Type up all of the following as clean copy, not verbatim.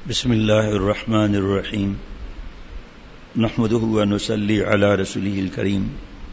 بسم اللہ الرحمن الرحیم نحمدہ ونصلی علی رسولہ الکریم.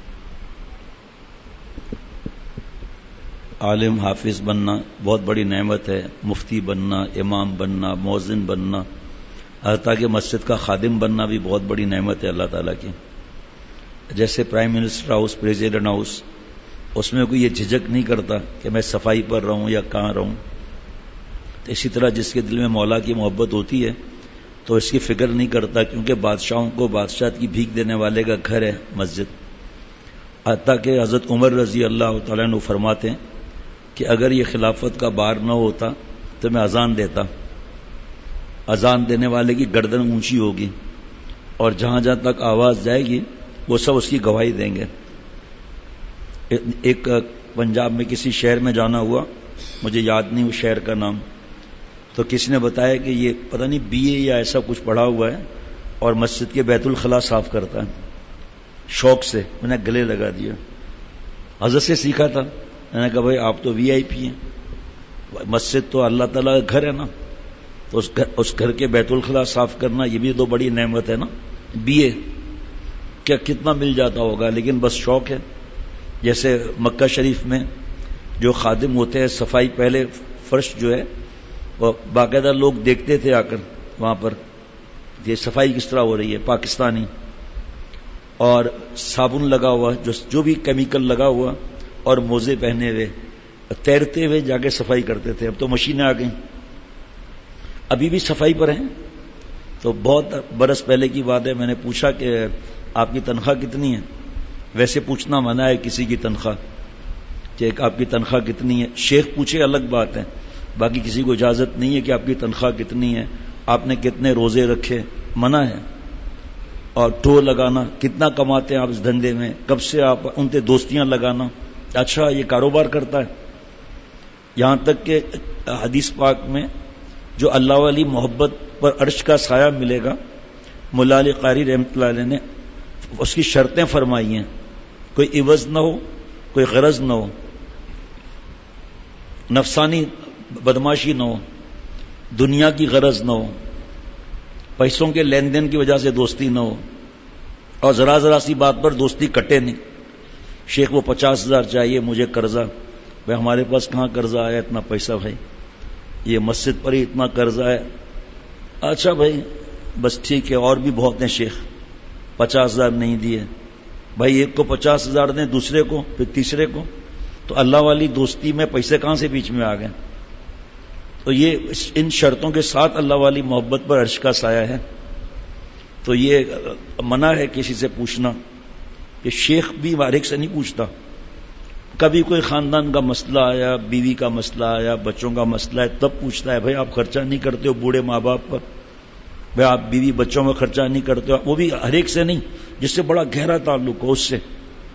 عالم حافظ بننا بہت بڑی نعمت ہے. مفتی بننا، امام بننا، مؤذن بننا، حتیٰ کہ مسجد کا خادم بننا بھی بہت بڑی نعمت ہے اللہ تعالیٰ کی. جیسے prime minister house, president house, اس میں کوئی یہ جھجک نہیں کرتا کہ میں صفائی پر رہوں یا کہاں رہوں. اسی طرح جس کے دل میں مولا کی محبت ہوتی ہے تو اس کی فکر نہیں کرتا، کیونکہ بادشاہوں کو بادشاہت کی بھیک دینے والے کا گھر ہے مسجد. حتیٰ کہ حضرت عمر رضی اللہ تعالیٰ عنہ فرماتے ہیں کہ اگر یہ خلافت کا بار نہ ہوتا تو میں اذان دیتا. اذان دینے والے کی گردن اونچی ہوگی اور جہاں جہاں تک آواز جائے گی وہ سب اس کی گواہی دیں گے. ایک پنجاب میں کسی شہر میں جانا ہوا، مجھے یاد نہیں وہ شہر کا نام، تو کسی نے بتایا کہ یہ پتہ نہیں BA یا ایسا کچھ پڑھا ہوا ہے اور مسجد کے بیت الخلاء صاف کرتا ہے. شوق سے میں نے گلے لگا دیا. حضرت سے سیکھا تھا. میں نے کہا بھائی آپ تو VIP ہیں، مسجد تو اللہ تعالیٰ کا گھر ہے نا، تو اس گھر کے بیت الخلاء صاف کرنا یہ بھی تو بڑی نعمت ہے نا. BA کیا کتنا مل جاتا ہوگا، لیکن بس شوق ہے. جیسے مکہ شریف میں جو خادم ہوتے ہیں، صفائی پہلے فرش جو ہے وہ باقاعدہ لوگ دیکھتے تھے آ کر وہاں پر یہ صفائی کس طرح ہو رہی ہے، پاکستانی، اور صابن لگا ہوا، جو بھی کیمیکل لگا ہوا، اور موزے پہنے ہوئے تیرتے ہوئے جا کے صفائی کرتے تھے. اب تو مشینیں آ گئیں، ابھی بھی صفائی پر ہیں. تو بہت برس پہلے کی بات ہے، میں نے پوچھا کہ آپ کی تنخواہ کتنی ہے. ویسے پوچھنا منع ہے کسی کی تنخواہ کہ آپ کی تنخواہ کتنی ہے. شیخ پوچھے الگ بات ہے، باقی کسی کو اجازت نہیں ہے کہ آپ کی تنخواہ کتنی ہے، آپ نے کتنے روزے رکھے، منع ہے. اور ٹو لگانا، کتنا کماتے ہیں آپ اس دھندے میں، کب سے آپ ان سے دوستیاں لگانا، اچھا یہ کاروبار کرتا ہے. یہاں تک کہ حدیث پاک میں جو اللہ والی محبت پر عرش کا سایہ ملے گا، مولا علی قاری رحمۃ اللہ علیہ نے اس کی شرطیں فرمائی ہیں. کوئی عوض نہ ہو، کوئی غرض نہ ہو، نفسانی بدماشی نہ ہو، دنیا کی غرض نہ ہو، پیسوں کے لین دین کی وجہ سے دوستی نہ ہو، اور ذرا ذرا سی بات پر دوستی کٹے نہیں. شیخ وہ 50,000 چاہیے، مجھے قرضہ. بھائی ہمارے پاس کہاں قرضہ آیا اتنا پیسہ، بھائی یہ مسجد پر ہی اتنا قرضہ ہے. اچھا بھائی بس ٹھیک ہے، اور بھی بہت ہیں شیخ، 50,000 نہیں دیے. بھائی ایک کو 50,000 دیں، دوسرے کو، پھر تیسرے کو. تو اللہ والی دوستی میں پیسے کہاں سے بیچ میں آ گئے. تو یہ ان شرطوں کے ساتھ اللہ والی محبت پر عرش کا سایہ ہے. تو یہ منع ہے کسی سے پوچھنا، کہ شیخ بھی ہر ایک سے نہیں پوچھتا. کبھی کوئی خاندان کا مسئلہ آیا، بیوی کا مسئلہ آیا، بچوں کا مسئلہ ہے، تب پوچھتا ہے بھائی آپ خرچہ نہیں کرتے ہو بوڑھے ماں باپ پر، بھائی آپ بیوی بچوں میں خرچہ نہیں کرتے ہو. وہ بھی ہر ایک سے نہیں، جس سے بڑا گہرا تعلق ہو، اس سے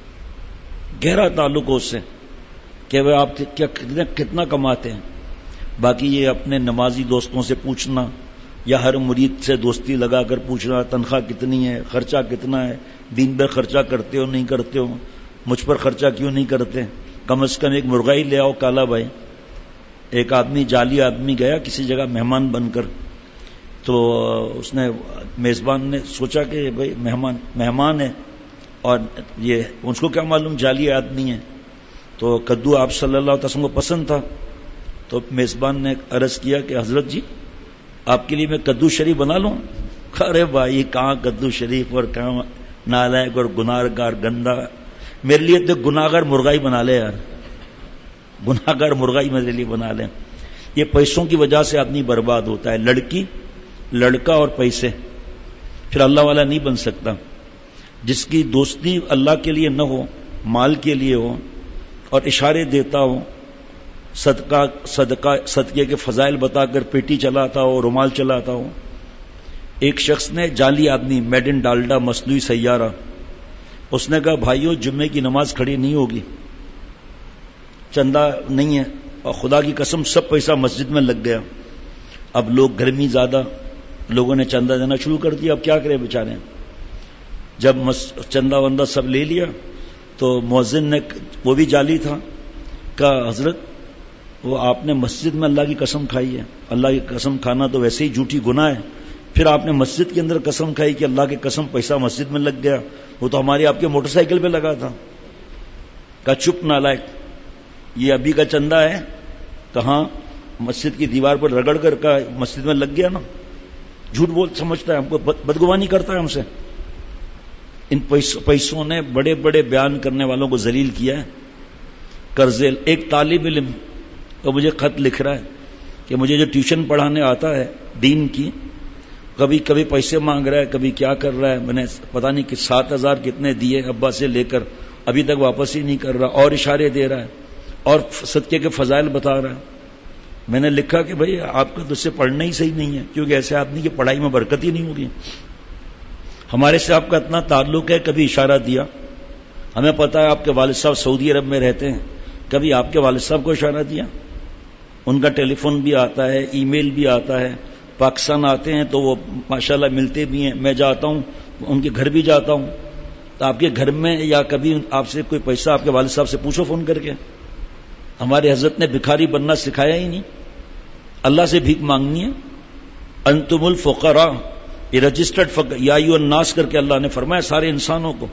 گہرا تعلق ہو اس سے، کہ بھائی آپ کتنا کماتے ہیں. باقی یہ اپنے نمازی دوستوں سے پوچھنا، یا ہر مرید سے دوستی لگا کر پوچھنا تنخواہ کتنی ہے، خرچہ کتنا ہے، دین پر خرچہ کرتے ہو نہیں کرتے ہو، مجھ پر خرچہ کیوں نہیں کرتے، کم از کم ایک مرغائی لے آؤ کالا. بھائی ایک آدمی جعلی آدمی گیا کسی جگہ مہمان بن کر، تو اس نے میزبان نے سوچا کہ بھائی مہمان ہے اور یہ اس کو کیا معلوم جعلی آدمی ہے. تو کدو آپ صلی اللہ علیہ وسلم کو پسند تھا، تو میزبان نے عرض کیا کہ حضرت جی آپ کے لیے میں کدو شریف بنا لوں. ارے بھائی کہاں کدو شریف اور کہاں نالائق اور گناہگار گندا، میرے لیے تو گناہگار مرغائی بنا لے یار، گناہگار مرغائی میرے لیے بنا لیں. یہ پیسوں کی وجہ سے آدمی برباد ہوتا ہے. لڑکی، لڑکا اور پیسے، پھر اللہ والا نہیں بن سکتا. جس کی دوستی اللہ کے لیے نہ ہو، مال کے لیے ہو، اور اشارے دیتا ہو، صدقے کے فضائل بتا کر پیٹی چلاتا ہو، رومال چلاتا ہو. ایک شخص نے جعلی آدمی، میڈ ان ڈالڈا، مصنوعی سیارہ، اس نے کہا بھائیو جمعے کی نماز کھڑی نہیں ہوگی، چندہ نہیں ہے، اور خدا کی قسم سب پیسہ مسجد میں لگ گیا. اب لوگ گرمی زیادہ، لوگوں نے چندہ دینا شروع کر دیا. اب کیا کرے بیچارے. جب چندہ وندہ سب لے لیا تو مؤذن نے، وہ بھی جعلی تھا، کہا حضرت وہ آپ نے مسجد میں اللہ کی قسم کھائی ہے. اللہ کی قسم کھانا تو ویسے ہی جھوٹی گناہ ہے, پھر آپ نے مسجد کے اندر قسم کھائی کہ اللہ کی قسم پیسہ مسجد میں لگ گیا, وہ تو ہماری آپ کے موٹر سائیکل پہ لگا تھا. کہا چپ نالائق, یہ ابھی کا چندہ ہے, کہاں مسجد کی دیوار پر رگڑ کر کا مسجد میں لگ گیا نا. جھوٹ بول سمجھتا ہے, ہم کو بدگمانی کرتا ہے ہم سے. ان پیسوں نے بڑے بڑے بیان کرنے والوں کو ذلیل کیا ہے. قرضے, ایک طالب علم تو مجھے خط لکھ رہا ہے کہ مجھے جو ٹیوشن پڑھانے آتا ہے دین کی, کبھی کبھی پیسے مانگ رہا ہے, کبھی کیا کر رہا ہے. میں نے پتہ نہیں کہ 7,000 کتنے دیے ابا سے لے کر, ابھی تک واپس ہی نہیں کر رہا, اور اشارے دے رہا ہے اور صدقے کے فضائل بتا رہا ہے. میں نے لکھا کہ بھئی آپ کا تو اس سے پڑھنا ہی صحیح نہیں ہے, کیونکہ ایسے آدمی کی پڑھائی میں برکت ہی نہیں ہوگی. ہمارے سے آپ کا اتنا تعلق ہے, کبھی اشارہ دیا. ہمیں پتا ہے آپ کے والد صاحب سعودی عرب میں رہتے ہیں, کبھی آپ کے والد صاحب کو اشارہ دیا. ان کا ٹیلی فون بھی آتا ہے, ای میل بھی آتا ہے, پاکستان آتے ہیں تو وہ ماشاءاللہ ملتے بھی ہیں. میں جاتا ہوں ان کے گھر بھی جاتا ہوں, تو آپ کے گھر میں یا کبھی آپ سے کوئی پیسہ آپ کے والد صاحب سے پوچھو فون کر کے. ہمارے حضرت نے بھکاری بننا سکھایا ہی نہیں, اللہ سے بھیک مانگنی ہے. انتم الفقراء, یہ رجسٹرڈ یا ایھا الناس کر کے اللہ نے فرمایا سارے انسانوں کو,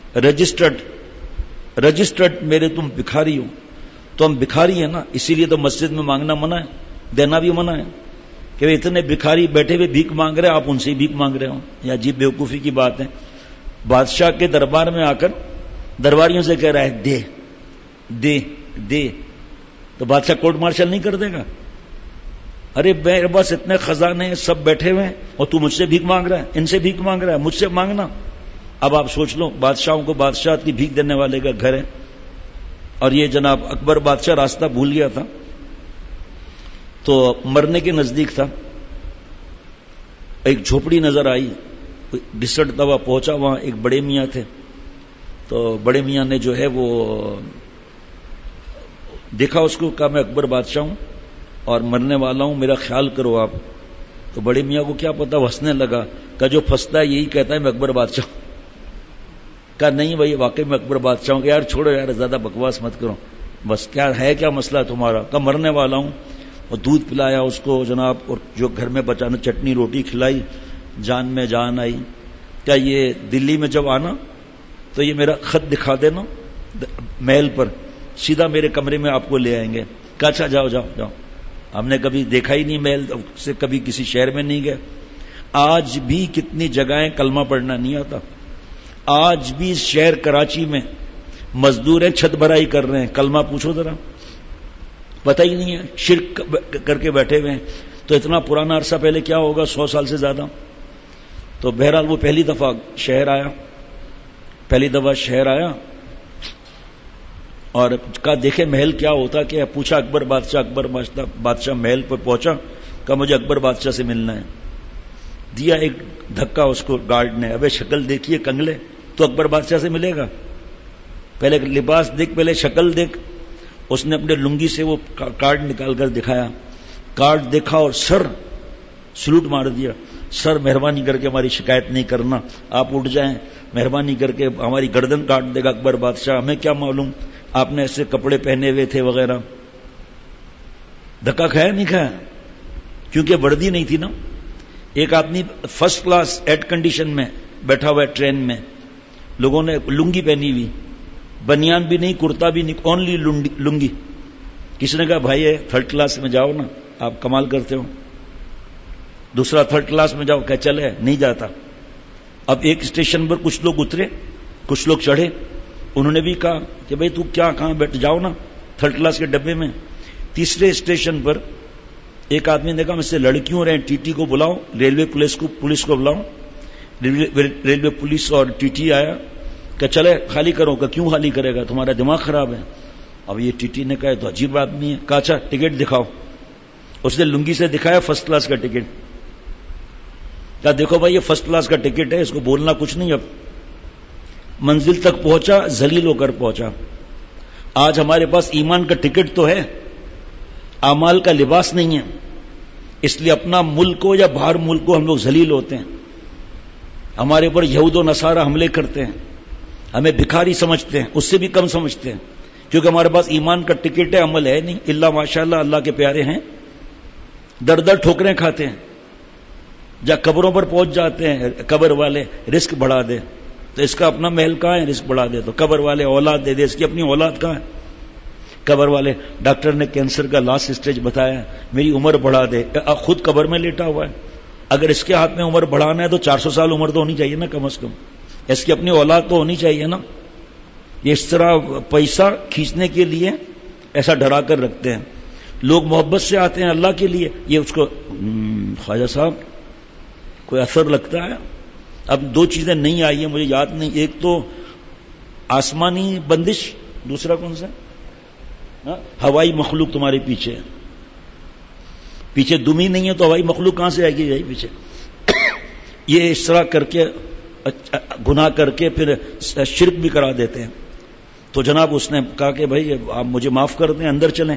رجسٹرڈ میرے تم بھکاری ہو. تو ہم بھکاری ہیں نا, اسی لیے تو مسجد میں مانگنا منع ہے, دینا بھی منع ہے. کہ اتنے بھکاری بیٹھے ہوئے بھیک مانگ رہے, آپ ان سے ہی بھیک مانگ رہے ہو. یہ عجیب بیوقوفی کی بات ہے. بادشاہ کے دربار میں آ کر درباریوں سے کہہ رہا ہے دے دے دے, تو بادشاہ کورٹ مارشل نہیں کر دے گا؟ ارے میرے پاس اتنے خزانے سب بیٹھے ہوئے ہیں اور تو مجھ سے بھیک مانگ رہا ہے, ان سے بھیک مانگ رہا ہے, مجھ سے مانگنا. اب آپ سوچ لو, بادشاہوں کو بادشاہت کی بھیک دینے والے کا گھر ہے. اور یہ جناب اکبر بادشاہ راستہ بھول گیا تھا, تو مرنے کے نزدیک تھا. ایک جھوپڑی نظر آئی, گھسٹتا ہوا پہنچا, وہاں ایک بڑے میاں تھے. تو بڑے میاں نے جو ہے وہ دیکھا اس کو, کہا میں اکبر بادشاہ ہوں اور مرنے والا ہوں, میرا خیال کرو آپ. تو بڑے میاں کو کیا پتا, وہ ہنسنے لگا. کہا جو پھنستا ہے یہی کہتا ہے میں اکبر بادشاہ ہوں. کہا نہیں بھائی واقعی میں اکبر بادشاہ ہوں. کہ یار چھوڑو یار, زیادہ بکواس مت کرو, بس کیا ہے, کیا مسئلہ تمہارا؟ کہا مرنے والا ہوں. اور دودھ پلایا اس کو جناب, اور جو گھر میں بچانا چٹنی روٹی کھلائی, جان میں جان آئی. کیا یہ دلی میں جب آنا تو یہ میرا خط دکھا دینا محل پر, سیدھا میرے کمرے میں آپ کو لے آئیں گے. کہا اچھا جاؤ جاؤ جاؤ. ہم نے کبھی دیکھا ہی نہیں محل سے, کبھی کسی شہر میں نہیں گئے. آج بھی کتنی جگہیں کلمہ پڑھنا نہیں آتا. آج بھی شہر کراچی میں مزدور ہیں, چھت بھرائی کر رہے ہیں, کلمہ پوچھو ذرا, پتہ ہی نہیں ہے, شرک کر کے بیٹھے ہوئے ہیں. تو اتنا پرانا عرصہ پہلے کیا ہوگا, 100 سال سے زیادہ. تو بہرحال وہ پہلی دفعہ شہر آیا اور کہا دیکھے محل کیا ہوتا کیا. پوچھا اکبر بادشاہ محل پر پہنچا, کہا مجھے اکبر بادشاہ سے ملنا ہے. دیا ایک دھکا اس کو گارڈ نے, ابے شکل دیکھیے کنگلے, تو اکبر بادشاہ سے ملے گا؟ پہلے لباس دیکھ, پہلے شکل دیکھ. اس نے اپنے لنگی سے وہ کارڈ نکال کر دکھایا, کارڈ دیکھا اور سر سلوٹ مار دیا. سر مہربانی کر کے ہماری شکایت نہیں کرنا, آپ اٹھ جائیں, مہربانی کر کے ہماری گردن کاٹ دے گا اکبر بادشاہ, ہمیں کیا معلوم آپ نے ایسے کپڑے پہنے ہوئے تھے وغیرہ. دھکا کھایا نہیں کھایا, کیونکہ وردی نہیں تھی نا. ایک آدمی فرسٹ کلاس ایئر کنڈیشن میں بیٹھا ہوا ہے ٹرین میں, لوگوں نے لنگی پہنی ہوئی, بنیان بھی نہیں, کرتا بھی نہیں, اونلی لنگی. کسی نے کہا بھائی ہے تھرڈ کلاس میں جاؤ نا, آپ کمال کرتے ہو. دوسرا تھرڈ کلاس میں جاؤ, کہ چلے نہیں جاتا. اب ایک اسٹیشن پر کچھ لوگ اترے, کچھ لوگ چڑھے. انہوں نے بھی کہا کہ بھائی تو کیا کہاں بیٹھ جاؤ نا تھرڈ کلاس کے ڈبے میں. تیسرے اسٹیشن پر ایک آدمی نے کہا مجھ سے لڑکیوں رہے, ٹی ٹی کو بلاؤ, ریلوے پولیس کو بلاؤ. ریلوے پولیس اور ٹی ٹی آیا کہ چلے خالی کرو. کہ کیوں خالی کرے گا, تمہارا دماغ خراب ہے. اب یہ ٹی ٹی نے کہا تو عجیب آدمی ہے. کہا اچھا ٹکٹ دکھاؤ. اس نے لنگی سے دکھایا فرسٹ کلاس کا ٹکٹ. کہا دیکھو بھائی یہ فرسٹ کلاس کا ٹکٹ ہے, اس کو بولنا کچھ نہیں. اب منزل تک پہنچا, ذلیل ہو کر پہنچا. آج ہمارے پاس ایمان کا ٹکٹ تو ہے, اعمال کا لباس نہیں ہے. اس لیے اپنا ملک ہو یا باہر ملک کو ہم لوگ ذلیل ہوتے ہیں. ہمارے اوپر یہود و نصارہ حملے کرتے ہیں, ہمیں بھکاری سمجھتے ہیں, اس سے بھی کم سمجھتے ہیں. کیونکہ ہمارے پاس ایمان کا ٹکٹ ہے، عمل ہے نہیں. اللہ ماشاءاللہ اللہ کے پیارے ہیں، در در ٹھوکریں کھاتے ہیں، جب قبروں پر پہنچ جاتے ہیں قبر والے رزق بڑھا دے، تو اس کا اپنا محل کہاں ہے رزق بڑھا دے؟ تو قبر والے اولاد دے دے، اس کی اپنی اولاد کہاں ہے؟ قبر والے ڈاکٹر نے کینسر کا لاسٹ سٹیج بتایا، میری عمر بڑھا دے، خود قبر میں لیٹا ہوا ہے. اگر اس کے ہاتھ میں عمر بڑھانا ہے تو 400 سال عمر تو ہونی چاہیے نا کم از کم، اس کی اپنی اولاد تو ہونی چاہیے نا. یہ اس طرح پیسہ کھینچنے کے لیے ایسا ڈرا کر رکھتے ہیں. لوگ محبت سے آتے ہیں اللہ کے لیے، یہ اس کو خواجہ صاحب کوئی اثر لگتا ہے. اب دو چیزیں نہیں آئی ہیں مجھے یاد نہیں، ایک تو آسمانی بندش، دوسرا کون سا؟ ہوائی مخلوق تمہارے پیچھے ہے. پیچھے دم ہی نہیں ہے تو ہوائی مخلوق کہاں سے آئے گی یہی پیچھے. یہ اس طرح کر کے گناہ کر کے پھر شرک بھی کرا دیتے ہیں. تو جناب اس نے کہا کہ بھائی آپ مجھے معاف کر دیں، اندر چلیں.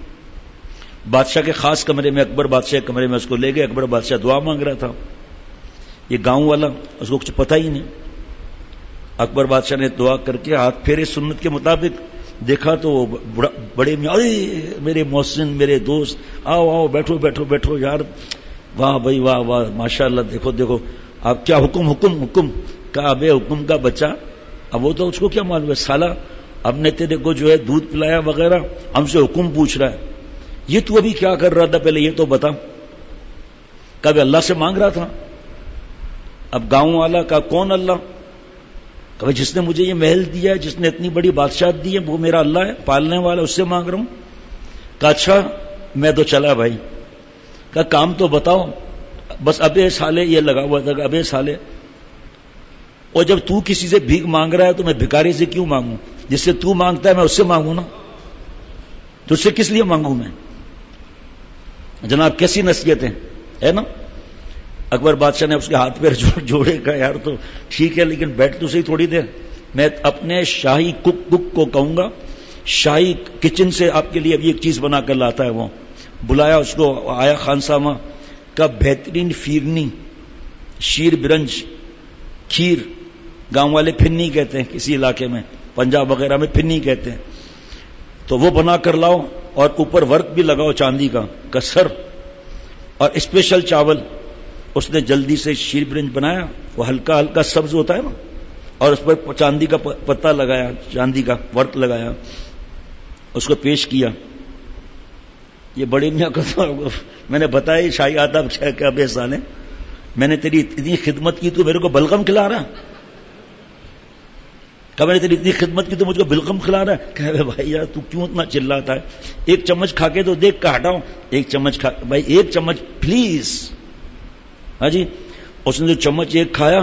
بادشاہ کے خاص کمرے میں، اکبر بادشاہ کے کمرے میں اس کو لے گئے. اکبر بادشاہ دعا مانگ رہا تھا، یہ گاؤں والا اس کو کچھ پتہ ہی نہیں. اکبر بادشاہ نے دعا کر کے ہاتھ پھیرے سنت کے مطابق، دیکھا تو بڑے میرے محسن، میرے دوست، آؤ آؤ بیٹھو بیٹھو بیٹھو یار، واہ بھائی واہ واہ ماشاء اللہ، دیکھو دیکھو آپ کیا حکم حکم حکم کا ابے حکم کا بچہ. اب وہ تو اس کو کیا معلوم ہے، سالہ اب نے تیرے کو جو ہے دودھ پلایا وغیرہ، ہم سے حکم پوچھ رہا ہے. یہ تو ابھی کیا کر رہا تھا پہلے یہ تو بتا. کبھی اللہ سے مانگ رہا تھا. اب گاؤں والا کا کون اللہ؟ کبھی جس نے مجھے یہ محل دیا ہے، جس نے اتنی بڑی بادشاہت دی ہے، وہ میرا اللہ ہے پالنے والا، اس سے مانگ رہا ہوں. کہا اچھا میں تو چلا بھائی. کہا کام تو بتاؤ. بس ابے سالے یہ لگا ہوا تھا کہ ابے سالے. اور جب تو کسی سے بھیک مانگ رہا ہے تو میں بھکاری سے کیوں مانگوں؟ جس سے تو مانگتا ہے میں اس سے مانگوں نا. تو اس سے کس لیے مانگوں میں؟ جناب کیسی نصیحتیں ہے نا. اکبر بادشاہ نے اس کے ہاتھ پیر جوڑے کا یار تو ٹھیک ہے لیکن بیٹھ تو صحیح تھوڑی دیر. میں اپنے شاہی کک کو کہوں گا، شاہی کچن سے آپ کے لیے ابھی ایک چیز بنا کر لاتا ہے. وہ بلایا اس کو، آیا خان سامہ کا بہترین فیرنی، شیر برنج کھیر، گاؤں والے پھنی کہتے ہیں کسی علاقے میں، پنجاب وغیرہ میں پھنی کہتے ہیں. تو وہ بنا کر لاؤ اور اوپر ورک بھی لگاؤ چاندی کا کسر، اور اسپیشل چاول. اس نے جلدی سے شیر برنج بنایا، وہ ہلکا ہلکا سبز ہوتا ہے نا، اور اس پر چاندی کا پتہ لگایا، چاندی کا ورک لگایا، اس کو پیش کیا. یہ بڑی میاں کو میں نے بتایا شاہی آداب کیا بے سالے، میں نے تیری اتنی خدمت کی تو میرے کو بلغم کھلا رہا. کہ میں نے تیری اتنی خدمت کی تو مجھ کو بلغم کھلا رہا ہے. کہ بھائی یار تو کیوں اتنا چلاتا ہے؟ ایک چمچ کھا کے تو دیکھ کا ہٹاؤ. ایک چمچ کھا، بھائی ایک چمچ پلیز. ہاں جی. اس نے جو چمچ ایک کھایا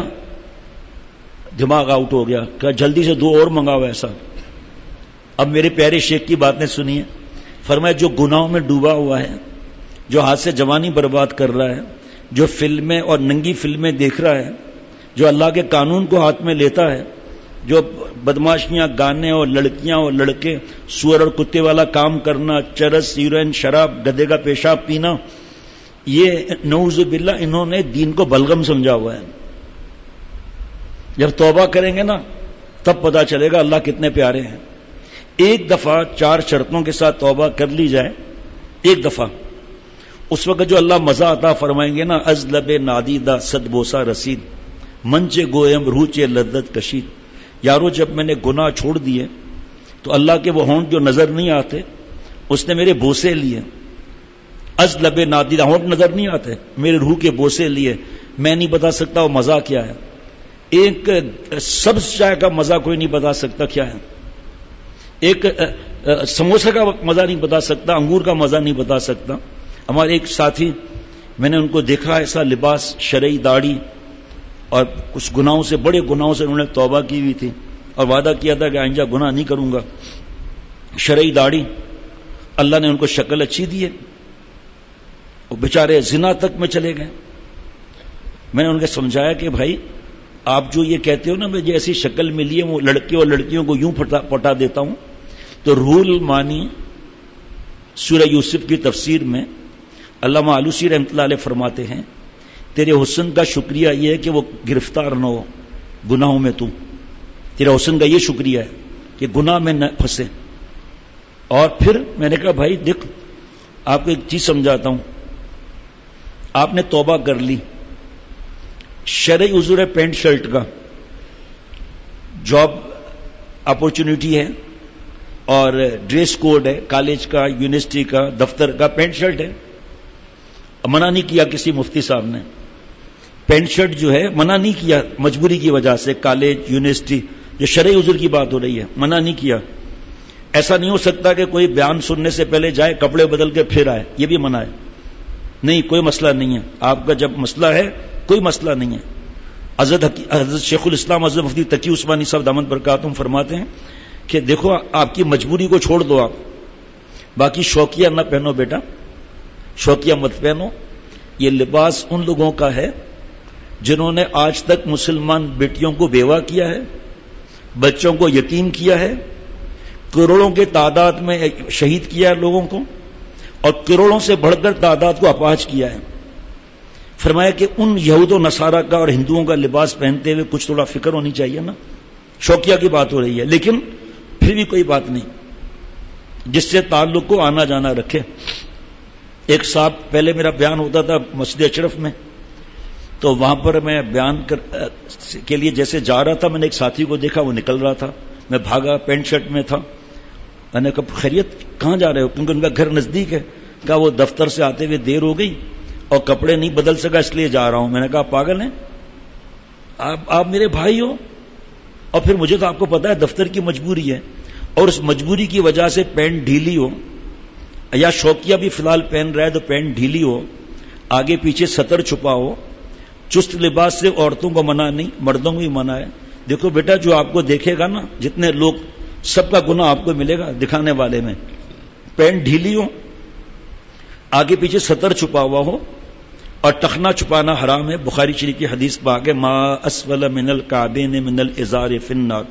دماغ آؤٹ ہو گیا. کہ جلدی سے 2 اور منگاؤ ایسا. اب میرے پیارے شیخ کی بات نے سنیے. فرمایا جو گناہوں میں ڈوبا ہوا ہے، جو ہاتھ سے جوانی برباد کر رہا ہے، جو فلمیں اور ننگی فلمیں دیکھ رہا ہے، جو اللہ کے قانون کو ہاتھ میں لیتا ہے، جو بدماشیاں، گانے اور لڑکیاں اور لڑکے، سور اور کتے والا کام کرنا، چرس، ہیروئن، شراب، گدھے کا پیشاب پینا، یہ نعوذ باللہ انہوں نے دین کو بلغم سمجھا ہوا ہے. جب توبہ کریں گے نا تب پتا چلے گا اللہ کتنے پیارے ہیں. ایک دفعہ 4 شرطوں کے ساتھ توبہ کر لی جائے، ایک دفعہ، اس وقت جو اللہ مزہ عطا فرمائیں گے نا، از لب نادیدہ صد بوسا رسید، منچے گویم روچے لذت کشید. یارو جب میں نے گناہ چھوڑ دیے تو اللہ کے وہ ہونٹ جو نظر نہیں آتے اس نے میرے بوسے لیے. از لب نادیدہ، ہونٹ نظر نہیں آتے، میرے روح کے بوسے لیے. میں نہیں بتا سکتا وہ مزہ کیا ہے. ایک سبز چائے کا مزہ کوئی نہیں بتا سکتا کیا ہے. ایک سموسے کا مزہ نہیں بتا سکتا، انگور کا مزہ نہیں بتا سکتا. ہمارے ایک ساتھی، میں نے ان کو دیکھا ایسا لباس، شرعی داڑھی، اور کچھ گناہوں سے، بڑے گناہوں سے انہوں نے توبہ کی ہوئی تھی اور وعدہ کیا تھا کہ آئندہ گناہ نہیں کروں گا. شرعی داڑھی، اللہ نے ان کو شکل اچھی دی ہے، وہ بیچارے زنا تک میں چلے گئے. میں نے ان کو سمجھایا کہ بھائی آپ جو یہ کہتے ہو نا مجھے ایسی شکل ملی ہے، وہ لڑکے اور لڑکیوں کو یوں پٹا دیتا ہوں. تو روح المانی سورہ یوسف کی تفسیر میں علامہ آلوسی رحمۃ اللہ علیہ فرماتے ہیں تیرے حسن کا شکریہ یہ ہے کہ وہ گرفتار نہ ہو گناہوں میں. تیرے حسن کا یہ شکریہ ہے کہ گناہ میں نہ پھنسے. اور پھر میں نے کہا بھائی دیکھ آپ کو ایک چیز سمجھاتا ہوں، آپ نے توبہ کر لی، شرعی عذر ہے پینٹ شرٹ کا، جاب اپورچونٹی ہے اور ڈریس کوڈ ہے کالج کا، یونیورسٹی کا، دفتر کا، پینٹ شرٹ ہے. منع نہیں کیا کسی مفتی صاحب نے، پینٹ شرٹ جو ہے منع نہیں کیا مجبوری کی وجہ سے، کالج یونیورسٹی جو شرعی عذر کی بات ہو رہی ہے منع نہیں کیا. ایسا نہیں ہو سکتا کہ کوئی بیان سننے سے پہلے جائے کپڑے بدل کے پھر آئے، یہ بھی منع ہے. نہیں کوئی مسئلہ نہیں ہے، آپ کا جب مسئلہ ہے کوئی مسئلہ نہیں ہے. حضرت شیخ الاسلام حضرت مفتی تقی عثمانی صاحب دامن برکاتہم فرماتے ہیں کہ دیکھو آپ کی مجبوری کو چھوڑ دو، آپ باقی شوقیہ نہ پہنو بیٹا، شوقیہ مت پہنو. یہ لباس ان لوگوں کا ہے جنہوں نے آج تک مسلمان بیٹیوں کو بیوہ کیا ہے، بچوں کو یتیم کیا ہے، کروڑوں کے تعداد میں شہید کیا ہے لوگوں کو، اور کروڑوں سے بڑھ کر تعداد کو اپاہج کیا ہے. فرمایا کہ ان یہود و نصارہ کا اور ہندوؤں کا لباس پہنتے ہوئے کچھ تھوڑا فکر ہونی چاہیے نا. شوقیہ کی بات ہو رہی ہے لیکن پھر بھی کوئی بات نہیں، جس سے تعلق کو آنا جانا رکھے. ایک صاحب پہلے میرا بیان ہوتا تھا مسجد اشرف میں، تو وہاں پر میں بیان کے لیے جیسے جا رہا تھا، میں نے ایک ساتھی کو دیکھا وہ نکل رہا تھا، میں بھاگا، پینٹ شرٹ میں تھا. میں نے کہا خیریت کہاں جا رہے ہو؟ کیونکہ ان کا گھر نزدیک ہے. کہا وہ دفتر سے آتے ہوئے دیر ہو گئی اور کپڑے نہیں بدل سکا اس لیے جا رہا ہوں. میں نے کہا پاگل ہیں آپ میرے بھائی ہو، اور پھر مجھے تو آپ کو پتا ہے دفتر کی مجبوری ہے، اور اس مجبوری کی وجہ سے پینٹ ڈھیلی ہو، یا شوقیہ بھی فی الحال پہن رہا ہے تو پینٹ ڈھیلی ہو، آگے پیچھے سطر چھپا ہو. چست لباس سے عورتوں کو منع نہیں، مردوں کو بھی منع ہے. دیکھو بیٹا جو آپ کو دیکھے گا نا، جتنے لوگ، سب کا گناہ آپ کو ملے گا دکھانے والے میں. پینٹ ڈھیلی ہو، آگے پیچھے سطر چھپا ہوا ہو، اور ٹخنا چھپانا حرام ہے. بخاری شریف کی حدیث پاک ہے ما اسفل من الکعبین من الازار فی النار.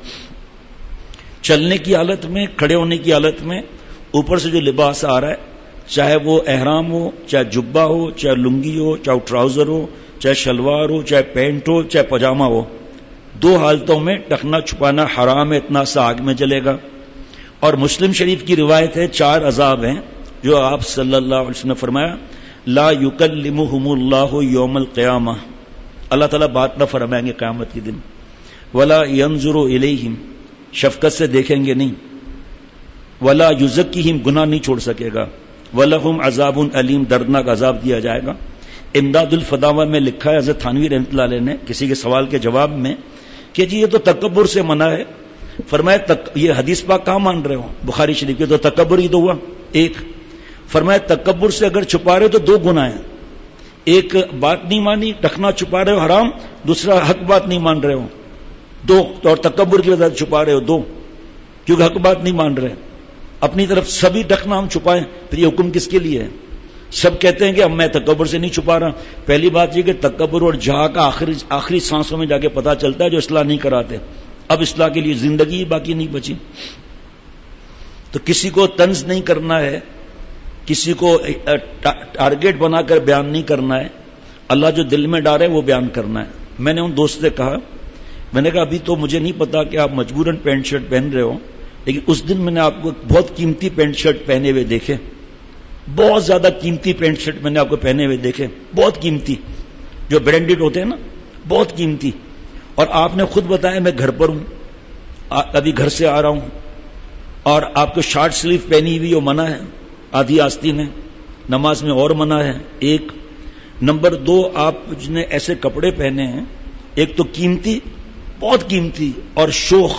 چلنے کی حالت میں، کھڑے ہونے کی حالت میں اوپر سے جو لباس آ رہا ہے، چاہے وہ احرام ہو، چاہے جبہ ہو، چاہے لنگی ہو، چاہے ٹراؤزر ہو، چاہے شلوار ہو، چاہے پینٹ ہو، چاہے پاجامہ ہو، دو حالتوں میں ٹخنا چھپانا حرام ہے، اتنا سا آگ میں جلے گا. اور مسلم شریف کی روایت ہے 4 عذاب ہیں جو آپ صلی اللہ علیہ وسلم نے فرمایا لا یکلمہم اللہ یوم القیامہ، اللہ تعالیٰ بات نہ فرمائیں گے قیامت کے دن. ولا ینظر الیہم، شفقت سے دیکھیں گے نہیں. ولا یزکیہم، گناہ نہیں چھوڑ سکے گا. ولہم عذاب علیم، دردناک عذاب دیا جائے گا. امداد الفتاوی میں لکھا ہے حضرت تھانوی رحمۃ اللہ علیہ نے کسی کے سوال کے جواب میں کہ جی یہ تو تکبر سے منع ہے. فرمایا یہ حدیث پاک کہاں مان رہے ہو؟ بخاری شریف کے. تو تکبر ہی تو ہوا ایک. فرمایا تکبر سے اگر چھپا رہے تو 2 گناہ ہیں، ایک بات نہیں مانی، ٹخنا چھپا رہے ہو حرام، دوسرا حق بات نہیں مان رہے ہو 2. اور تکبر کی وجہ سے چھپا رہے ہو 2، کیونکہ حق بات نہیں مان رہے. اپنی طرف سبھی ٹخنا ہم چھپائیں، پھر یہ حکم کس کے لیے ہے؟ سب کہتے ہیں کہ اب میں تکبر سے نہیں چھپا رہا. پہلی بات یہ کہ تکبر اور جہا کا آخری سانسوں میں جا کے پتا چلتا ہے جو اصلاح نہیں کراتے. اب اصلاح کے لیے زندگی باقی نہیں بچی. تو کسی کو طنز نہیں کرنا ہے، کسی کو ٹارگیٹ بنا کر بیان نہیں کرنا ہے. اللہ جو دل میں ڈالے وہ بیان کرنا ہے. میں نے ان دوست سے کہا، میں نے کہا ابھی تو مجھے نہیں پتا کہ آپ مجبوراً پینٹ شرٹ پہن رہے ہو، لیکن اس دن میں نے آپ کو بہت قیمتی پینٹ شرٹ پہنے ہوئے دیکھے، بہت زیادہ قیمتی پینٹ شرٹ میں نے آپ کو پہنے ہوئے دیکھے، بہت قیمتی، جو برانڈڈ ہوتے ہیں نا، بہت قیمتی. اور آپ نے خود بتایا میں گھر پر ہوں، ابھی گھر سے آ رہا ہوں، اور آپ کو شارٹ سلیو پہنی ہوئی وہ منع ہے، آدھی آستین ہے، نماز میں اور منع ہے. 1 نمبر 2 آپ نے ایسے کپڑے پہنے ہیں، ایک تو قیمتی، بہت قیمتی، اور شوخ،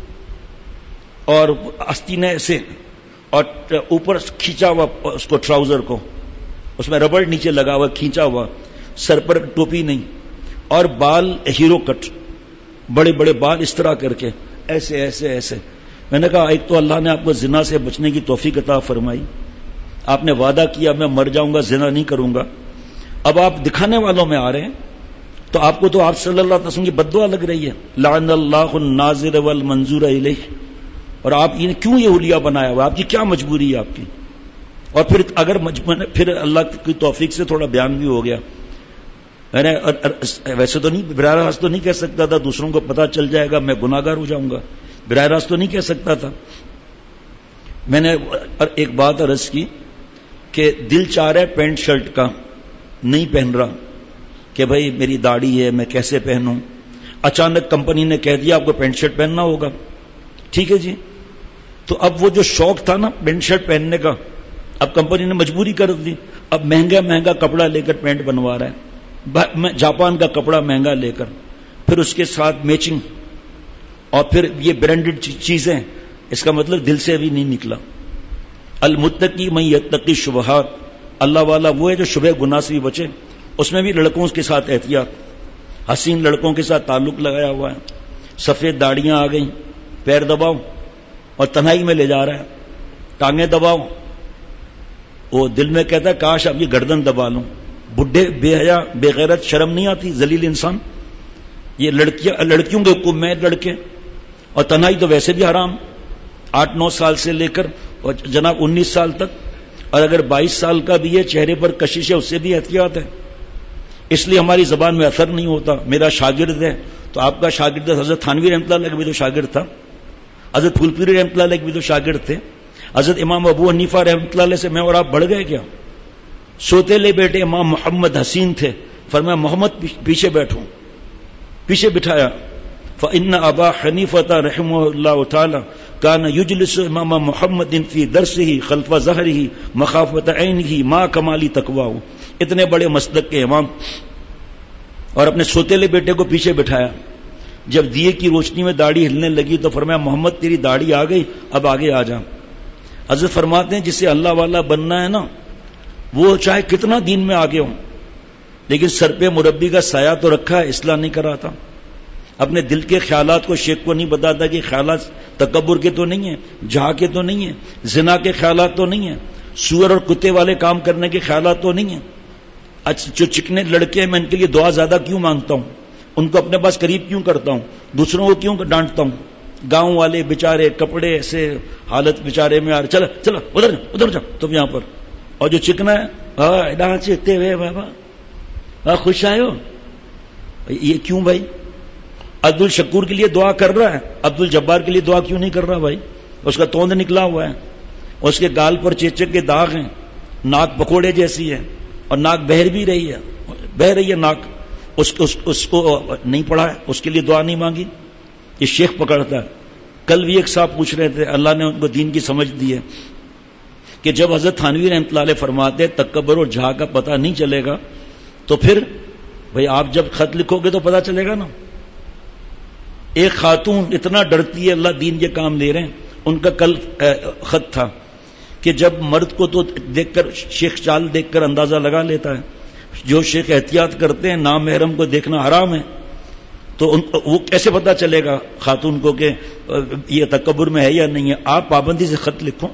اور آستینیں ایسے، اور اوپر کھینچا ہوا اس کو ٹراؤزر کو، اس میں ربڑ نیچے لگا ہوا کھینچا ہوا، سر پر ٹوپی نہیں، اور بال ہیرو کٹ، بڑے بڑے بال اس طرح کر کے ایسے ایسے ایسے. میں نے کہا ایک تو اللہ نے آپ کو زنا سے بچنے کی توفیق عطا فرمائی، آپ نے وعدہ کیا میں مر جاؤں گا زنا نہیں کروں گا، اب آپ دکھانے والوں میں آ رہے ہیں، تو آپ کو تو آپ صلی اللہ علیہ وسلم کی بددعا لگ رہی ہے، لعن اللہ الناظر والمنظور الیہ. اور آپ یہ کیوں یہ حلیہ بنایا ہوا؟ آپ کی کیا مجبوری ہے آپ کی؟ اور پھر اگر پھر اللہ کی توفیق سے تھوڑا بیان بھی ہو گیا، ویسے تو نہیں، براہ راست تو نہیں کہہ سکتا تھا، دوسروں کو پتا چل جائے گا میں گناہگار ہو جاؤں گا، براہ راست تو نہیں کہہ سکتا تھا. میں نے ایک بات عرض کی کہ دل چاہ رہا ہے پینٹ شرٹ کا، نہیں پہن رہا کہ بھائی میری داڑھی ہے میں کیسے پہنوں، اچانک کمپنی نے کہہ دیا آپ کو پینٹ شرٹ پہننا ہوگا، ٹھیک ہے جی، تو اب وہ جو شوق تھا نا پینٹ شرٹ پہننے کا، اب کمپنی نے مجبوری کر دی، اب مہنگا مہنگا کپڑا لے کر پینٹ بنوا رہا ہے، جاپان کا کپڑا مہنگا لے کر، پھر اس کے ساتھ میچنگ، اور پھر یہ برانڈڈ چیزیں، اس کا مطلب دل سے ابھی نہیں نکلا۔ المتقی من یتقی شبہات، اللہ والا وہ ہے جو شبہ گناہ سے بھی بچے، اس میں بھی لڑکوں کے ساتھ احتیاط، حسین لڑکوں کے ساتھ تعلق لگایا ہوا ہے، سفید داڑیاں آ گئیں، پیر دباؤ اور تنہائی میں لے جا رہا ہے، ٹانگیں دباؤ، وہ دل میں کہتا ہے کاش اب یہ گردن دبا لوں، بڈھے بے حیا بے غیرت، شرم نہیں آتی، ذلیل انسان، یہ لڑکیوں کے حکم میں لڑکے، اور تنہائی تو ویسے بھی حرام، 8-9 سال سے لے کر اور جناب 19 سال تک، اور اگر 22 سال کا بھی ہے چہرے پر کشش ہے اس سے بھی احتیاط ہے، اس لیے ہماری زبان میں اثر نہیں ہوتا۔ میرا شاگرد ہے تو آپ کا شاگرد حضرت تھانوی رحمۃ اللہ علیہ بھی تو شاگرد تھا، حضرت پھول پوری رحمۃ اللہ علیہ بھی تو شاگرد تھے، حضرت امام ابو حنیفہ رحمۃ اللہ علیہ سے میں اور آپ بڑھ گئے کیا؟ سوتیلے بیٹے امام محمد حسین تھے، فرمایا محمد پیچھے بیٹھو، پیچھے بٹھایا، فإن أبا حنيفة رحمه الله تعالى كان يجلس امام محمد في درسه خلف ظهره مخافة عينه ما كمال تقواه، اتنے بڑے مسلک کے امام، اور اپنے سوتیلے بیٹے کو پیچھے بٹھایا، جب دیے کی روشنی میں داڑھی ہلنے لگی تو فرمایا محمد تیری داڑھی آ گئی، اب آگے آ جا۔ حضرت فرماتے ہیں جسے اللہ والا بننا ہے نا، وہ چاہے کتنا دین میں آگے ہو، لیکن سر پہ مربی کا سایہ تو رکھا ہے، اصلاح نہیں کراتا، اپنے دل کے خیالات کو شیخ کو نہیں بتاتا کہ خیالات تکبر کے تو نہیں ہیں، جہا کے تو نہیں ہیں، زنا کے خیالات تو نہیں ہیں، سور اور کتے والے کام کرنے کے خیالات تو نہیں ہیں۔ اچھا جو چکنے لڑکے ہیں میں ان کے لیے دعا زیادہ کیوں مانگتا ہوں، ان کو اپنے پاس قریب کیوں کرتا ہوں، دوسروں کو کیوں ڈانٹتا ہوں؟ گاؤں والے بےچارے کپڑے ایسے حالت بےچارے میں آ رہے، چلو چلو ادھر جا تم یہاں پر، اور جو چکنا ہے چکتے ہوئے بابا خوش آئے ہو، یہ کیوں بھائی؟ عبد الشکور کے لیے دعا کر رہا ہے، عبد الجبار کے لیے دعا کیوں نہیں کر رہا بھائی؟ اس کا توند نکلا ہوا ہے، اس کے گال پر چیچک کے داغ ہیں، ناک پکوڑے جیسی ہے، اور ناک بہہ رہی ہے ناک، اس کو نہیں پڑھا ہے، اس کے لیے دعا نہیں مانگی، یہ شیخ پکڑتا ہے۔ کل بھی ایک صاحب پوچھ رہے تھے، اللہ نے ان کو دین کی سمجھ دی ہے کہ جب حضرت تھانوی رحمۃ اللہ علیہ فرماتے تکبر اور جہا کا پتہ نہیں چلے گا تو پھر بھائی آپ جب خط لکھو گے تو پتہ چلے گا نا۔ ایک خاتون اتنا ڈرتی ہے اللہ دین کے کام لے رہے ہیں، ان کا کل خط تھا کہ جب مرد کو تو دیکھ کر شیخ چال دیکھ کر اندازہ لگا لیتا ہے، جو شیخ احتیاط کرتے ہیں نام محرم کو دیکھنا حرام ہے، تو وہ کیسے پتا چلے گا خاتون کو کہ یہ تکبر میں ہے یا نہیں ہے؟ آپ پابندی سے خط لکھو،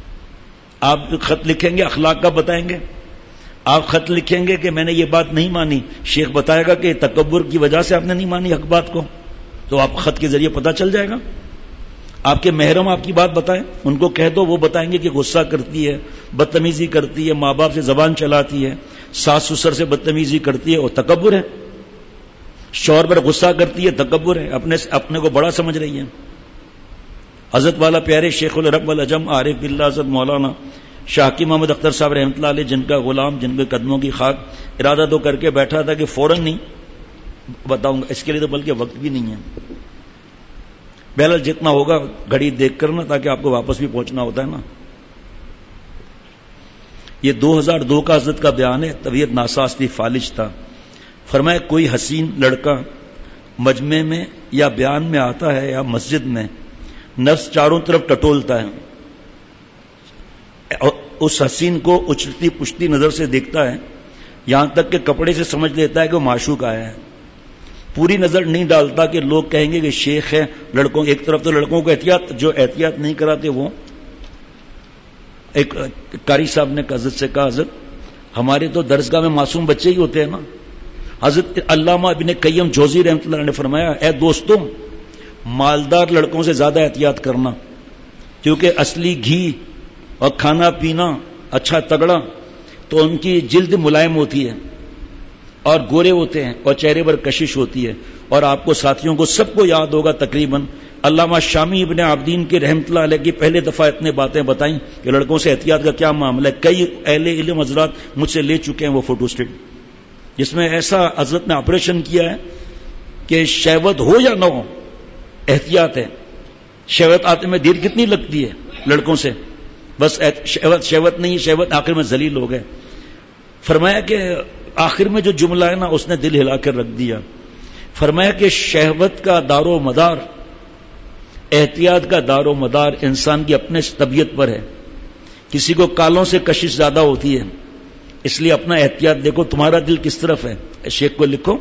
آپ خط لکھیں گے اخلاق کا بتائیں گے، آپ خط لکھیں گے کہ میں نے یہ بات نہیں مانی، شیخ بتائے گا کہ تکبر کی وجہ سے آپ نے نہیں مانی حق بات کو، تو آپ خط کے ذریعے پتہ چل جائے گا۔ آپ کے محرم آپ کی بات بتائیں، ان کو کہہ دو، وہ بتائیں گے کہ غصہ کرتی ہے، بدتمیزی کرتی ہے، ماں باپ سے زبان چلاتی ہے، ساس سسر سے بدتمیزی کرتی ہے، اور تکبر ہے، شوہر پر غصہ کرتی ہے، تکبر ہے، اپنے کو بڑا سمجھ رہی ہے۔ حضرت والا پیارے شیخ الرب العجم عارف باللہ حضرت مولانا شاہ محمد اختر صاحب رحمۃ اللہ علیہ، جن کا غلام، جن کے قدموں کی خاک، ارادہ تو کر کے بیٹھا تھا کہ فوراً نہیں بتاؤں گا، اس کے لیے تو بلکہ وقت بھی نہیں ہے، بہرحال جتنا ہوگا گھڑی دیکھ کر نا، تاکہ آپ کو واپس بھی پہنچنا ہوتا ہے نا۔ یہ 2002 کا حضرت کا بیان ہے، طبیعت ناساز تھی، فالج تھا، فرمایا کوئی حسین لڑکا مجمع میں یا بیان میں آتا ہے یا مسجد میں، نفس چاروں طرف ٹٹولتا ہے، اور اس حسین کو اچھلتی پشتی نظر سے دیکھتا ہے، یہاں تک کہ کپڑے سے سمجھ لیتا ہے کہ وہ معشوق آیا ہے، پوری نظر نہیں ڈالتا کہ لوگ کہیں گے کہ شیخ ہے۔ لڑکوں ایک طرف تو لڑکوں کو احتیاط، جو احتیاط نہیں کراتے وہ، ایک قاری صاحب نے حضرت سے کہا، حضرت ہمارے تو درسگاہ میں معصوم بچے ہی ہوتے ہیں نا۔ حضرت علامہ ابن قیم جوزی رحمۃ اللہ نے فرمایا، اے دوستوں، مالدار لڑکوں سے زیادہ احتیاط کرنا، کیونکہ اصلی گھی اور کھانا پینا اچھا تگڑا تو ان کی جلد ملائم ہوتی ہے اور گورے ہوتے ہیں اور چہرے پر کشش ہوتی ہے، اور آپ کو ساتھیوں کو سب کو یاد ہوگا تقریباً علامہ شامی ابن عابدین کے رحمۃ اللہ علیہ کی پہلے دفعہ اتنے باتیں بتائیں کہ لڑکوں سے احتیاط کا کیا معاملہ ہے. کئی اہل علم حضرات مجھ سے لے چکے ہیں وہ فوٹو اسٹیٹ، جس میں ایسا حضرت نے آپریشن کیا ہے کہ شہوت ہو یا نہ ہو احتیاط ہے. شہوت آتے میں دیر کتنی لگتی ہے لڑکوں سے، بس شہوت نہیں، شہوت آخر میں ذلیل ہو گئے. فرمایا کہ آخر میں جو جملہ ہے نا اس نے دل ہلا کر رکھ دیا. فرمایا کہ شہوت کا دار و مدار، احتیاط کا دار و مدار انسان کی اپنے طبیعت پر ہے. کسی کو کالوں سے کشش زیادہ ہوتی ہے، اس لیے اپنا احتیاط دیکھو تمہارا دل کس طرف ہے. شیخ کو لکھو،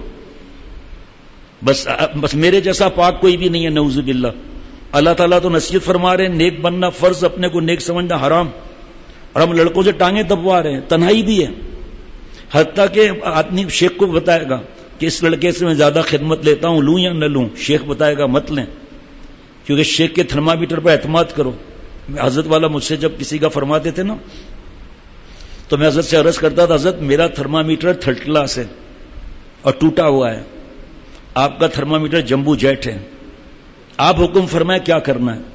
بس میرے جیسا پاک کوئی بھی نہیں ہے نعوذ باللہ. اللہ تعالیٰ تو نصیحت فرما رہے ہیں نیک بننا فرض، اپنے کو نیک سمجھنا حرام، اور ہم لڑکوں سے ٹانگیں دبوا رہے ہیں. تنہائی بھی ہے، حتیٰ کہ آدمی شیخ کو بتائے گا کہ اس لڑکے سے میں زیادہ خدمت لیتا ہوں، لوں یا نہ لوں. شیخ بتائے گا مت لیں، کیونکہ شیخ کے تھرمامیٹر پر اعتماد کرو. حضرت والا مجھ سے جب کسی کا فرماتے تھے نا تو میں حضرت سے عرض کرتا تھا حضرت میرا تھرمامیٹر تھرڈ کلاس ہے اور ٹوٹا ہوا ہے، آپ کا تھرمامیٹر جمبو جیٹ ہے، آپ حکم فرمائیں کیا کرنا ہے.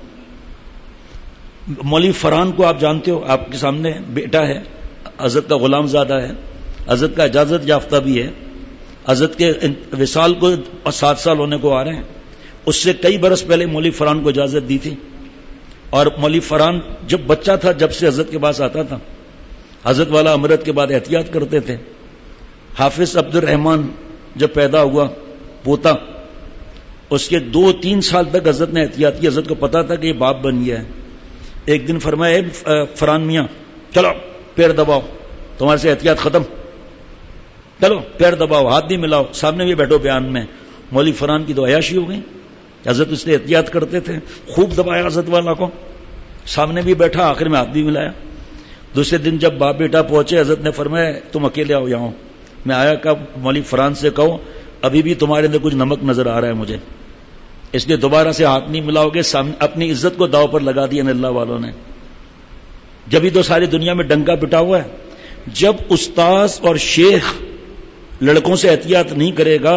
مولوی فرحان کو آپ جانتے ہو، آپ کے سامنے بیٹا ہے، حضرت کا غلام زادہ ہے، حضرت کا اجازت یافتہ بھی ہے. حضرت کے وصال کو 7 سال ہونے کو آ رہے ہیں. اس سے کئی برس پہلے مولوی فرحان کو اجازت دی تھی، اور مولوی فرحان جب بچہ تھا جب سے حضرت کے پاس آتا تھا. حضرت والا امرت کے بعد احتیاط کرتے تھے. حافظ عبد الرحمان جب پیدا ہوا پوتا، اس کے 2-3 سال تک حضرت نے احتیاط کی. حضرت کو پتا تھا کہ یہ باپ بن گیا ہے. ایک دن فرمایا فرحان میاں چلو پیر دباؤ، تمہارے سے احتیاط ختم، چلو پیر دباؤ، ہاتھ بھی ملاؤ، سامنے بھی بیٹھو بیان میں. مولوی فرحان کی تو عیاشی ہو گئی. حضرت اس سے احتیاط کرتے تھے، خوب دبایا حضرت والا کو، سامنے بھی بیٹھا، آخر میں ہاتھ بھی ملایا. دوسرے دن جب باپ بیٹا پہنچے حضرت نے فرمایا تم اکیلے آؤ یہاں. میں آیا کہ مولوی فرحان سے کہو ابھی بھی تمہارے اندر کچھ نمک نظر آ رہا ہے مجھے، اس لیے دوبارہ سے ہاتھ نہیں ملاؤ گے. اپنی عزت کو داؤ پر لگا دیا اللہ والوں نے. جبھی تو ساری دنیا میں ڈنکا پٹا ہوا ہے. جب استاذ اور شیخ لڑکوں سے احتیاط نہیں کرے گا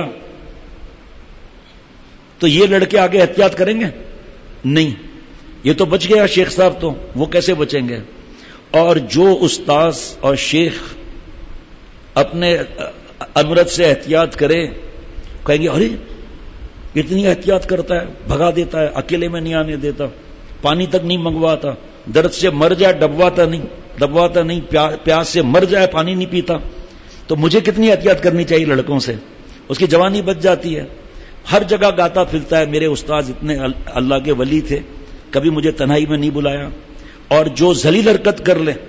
تو یہ لڑکے آگے احتیاط کریں گے نہیں. یہ تو بچ گیا شیخ صاحب، تو وہ کیسے بچیں گے؟ اور جو استاذ اور شیخ اپنے امرت سے احتیاط کرے، کہیں گے ارے اتنی احتیاط کرتا ہے، بھگا دیتا ہے، اکیلے میں نہیں آنے دیتا، پانی تک نہیں منگواتا، درد سے مر جائے دبواتا نہیں، پیاس سے مر جائے پانی نہیں پیتا، تو مجھے کتنی احتیاط کرنی چاہیے لڑکوں سے؟ اس کی جوانی بچ جاتی ہے. ہر جگہ گاتا پھرتا ہے میرے استاذ اتنے اللہ کے ولی تھے، کبھی مجھے تنہائی میں نہیں بلایا. اور جو ذلیل حرکت کر لے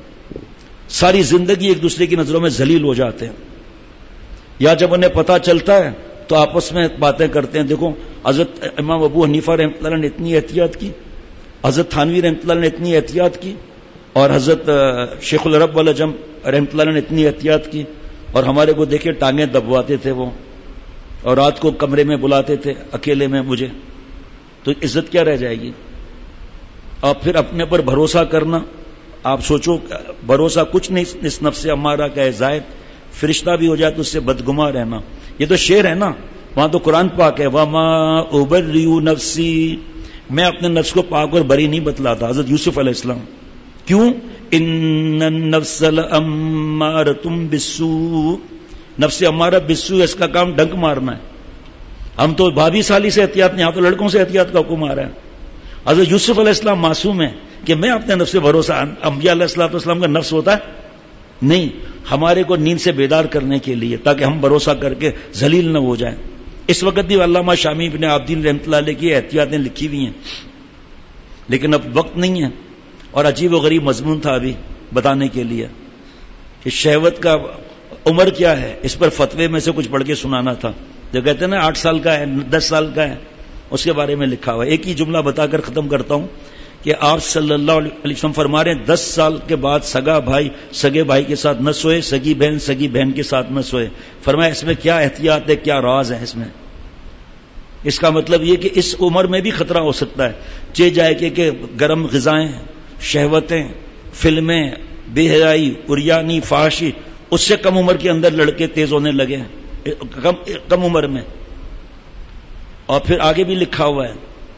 ساری زندگی ایک دوسرے کی نظروں میں ذلیل ہو جاتے ہیں. یا جب انہیں پتا چلتا ہے تو آپس میں باتیں کرتے ہیں. دیکھو حضرت امام ابو حنیفہ رحمۃ اللہ نے اتنی احتیاط کی، حضرت تھانوی رحمۃ اللہ نے اتنی احتیاط کی، اور حضرت شیخ العرب والعجم رحمۃ اللہ نے اتنی احتیاط کی، اور ہمارے کو دیکھے ٹانگیں دبواتے تھے وہ، اور رات کو کمرے میں بلاتے تھے اکیلے میں مجھے. تو عزت کیا رہ جائے گی؟ اور پھر اپنے پر بھروسہ کرنا، آپ سوچو بھروسہ کچھ نہیں، اس نفس امارہ کا زائد، فرشتہ بھی ہو جائے تو اس سے بدگما رہنا. یہ تو شعر ہے نا، وہاں تو قرآن پاک ہے وَمَا أُبَرِّئُ نَفْسِي، میں اپنے نفس کو پاک اور بری نہیں بتلاتا. حضرت یوسف علیہ السلام کیوں؟ ان النفس لأمارۃ بالسوء، نفس امارہ بالسوء، اس کا کام ڈنک مارنا ہے. ہم تو بھابھی سالی سے احتیاط نہیں، آپ تو لڑکوں سے احتیاط کا حکم آ رہا ہے. حضرت یوسف علیہ السلام معصوم ہے کہ میں اپنے نفس سے بھروسہ، انبیاء علیہ السلام کا نفس ہوتا ہے نہیں، ہمارے کو نیند سے بیدار کرنے کے لیے تاکہ ہم بھروسہ کر کے ذلیل نہ ہو جائیں. اس وقت بھی علامہ شامی ابن عابدین رحمۃ اللہ علیہ کی احتیاطیں لکھی ہوئی ہیں، لیکن اب وقت نہیں ہے. اور عجیب و غریب مضمون تھا ابھی بتانے کے لیے کہ شہوت کا عمر کیا ہے، اس پر فتوے میں سے کچھ پڑھ کے سنانا تھا. جو کہتے ہیں نا 8 سال کا ہے 10 سال کا ہے، اس کے بارے میں لکھا ہوا ہے. ایک ہی جملہ بتا کر ختم کرتا ہوں کہ آپ صلی اللہ علیہ وسلم فرما رہے ہیں 10 سال کے بعد سگا بھائی سگے بھائی کے ساتھ نہ سوئے، سگی بہن کے ساتھ نہ سوئے. فرمایا اس میں کیا احتیاط ہے، کیا راز ہے اس میں؟ اس کا مطلب یہ کہ اس عمر میں بھی خطرہ ہو سکتا ہے. چہ جائے کہ گرم غذائیں، شہوتیں، فلمیں، بے حیائی، عریانی، فحاشی، اس سے کم عمر کے اندر لڑکے تیز ہونے لگے ہیں کم عمر میں. اور پھر آگے بھی لکھا ہوا ہے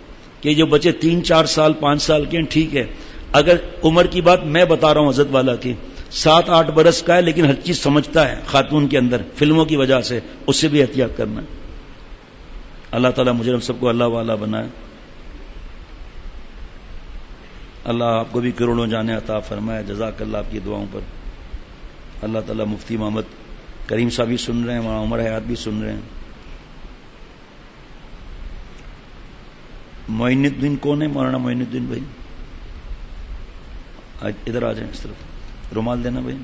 کہ جو بچے 3-4 سال 5 سال کے ہیں ٹھیک ہے، اگر عمر کی بات میں بتا رہا ہوں حضرت والا کی 7-8 برس کا ہے لیکن ہر چیز سمجھتا ہے خاتون کے اندر فلموں کی وجہ سے، اس سے بھی احتیاط کرنا ہے۔ اللہ تعالیٰ مجھے ہم سب کو اللہ والا بنائے، اللہ آپ کو بھی کروڑوں جانے عطا فرمائے۔ جزاک اللہ آپ کی دعاؤں پر۔ اللہ تعالیٰ مفتی محمد کریم صاحب بھی سن رہے ہیں، مولانا عمر حیات بھی سن رہے ہیں۔ معین الدین کون ہے؟ مولانا معین الدین بھائی ادھر آ جائیں، اس طرف رومال دینا بھائی۔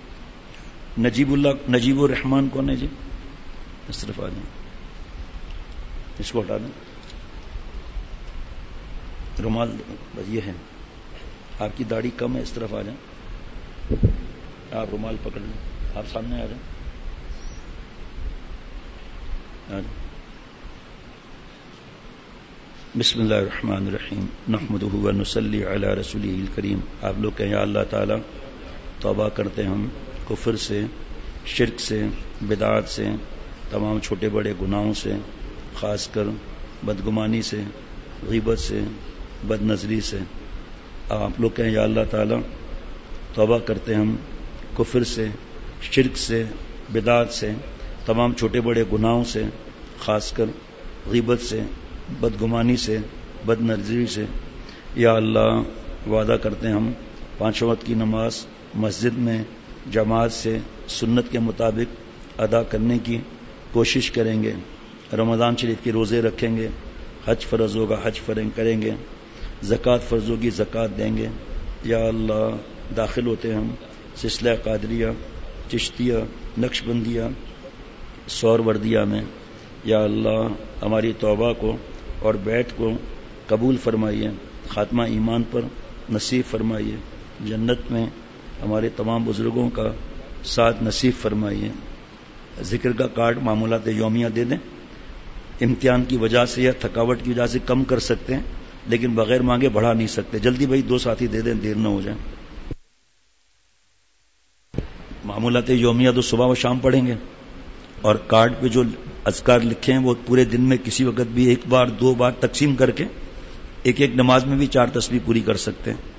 نجیب الرحمان کون ہے جی؟ اس طرف آ جائیں، اس کو ہٹا دیں، رومال بس یہ ہے، آپ کی داڑھی کم ہے، اس طرف آ جائیں، آپ رومال پکڑ لیں، آپ سامنے آ جائیں، بسم اللہ الرحمن الرحیم، نحمدہ ونصلی علی رسولہ الکریم۔ آپ لوگ کہیں یا اللہ تعالی توبہ کرتے ہم کفر سے، شرک سے، بدعات سے، تمام چھوٹے بڑے گناہوں سے، خاص کر بدگمانی سے، غیبت سے، بد نظری سے۔ آپ لوگ کہیں یا اللہ تعالی توبہ کرتے ہم کفر سے، شرک سے، بدعات سے، تمام چھوٹے بڑے گناہوں سے، خاص کر غیبت سے، بدگمانی سے، بد نظری سے۔ یا اللہ وعدہ کرتے ہیں ہم 5 وقت کی نماز مسجد میں جماعت سے سنت کے مطابق ادا کرنے کی کوشش کریں گے، رمضان شریف کے روزے رکھیں گے، حج فرض ہوگا حج کریں گے، زکوٰۃ فرض ہوگی زکوٰۃ دیں گے۔ یا اللہ داخل ہوتے ہم سلسلہ قادریہ، چشتیہ، نقش بندیہ، سور وردیہ میں۔ یا اللہ ہماری توبہ کو اور بیعت کو قبول فرمائیے، خاتمہ ایمان پر نصیب فرمائیے، جنت میں ہمارے تمام بزرگوں کا ساتھ نصیب فرمائیے۔ ذکر کا کارڈ معمولات یومیہ دے دیں، امتحان کی وجہ سے یا تھکاوٹ کی وجہ سے کم کر سکتے ہیں لیکن بغیر مانگے بڑھا نہیں سکتے۔ جلدی بھائی 2 ساتھی دے دیں، دیر نہ ہو جائے۔ معمولات یومیہ تو صبح و شام پڑھیں گے، اور کارڈ پہ جو اذکار لکھے ہیں وہ پورے دن میں کسی وقت بھی 1 بار 2 بار تقسیم کر کے ایک نماز میں بھی 4 تسبیح پوری کر سکتے ہیں۔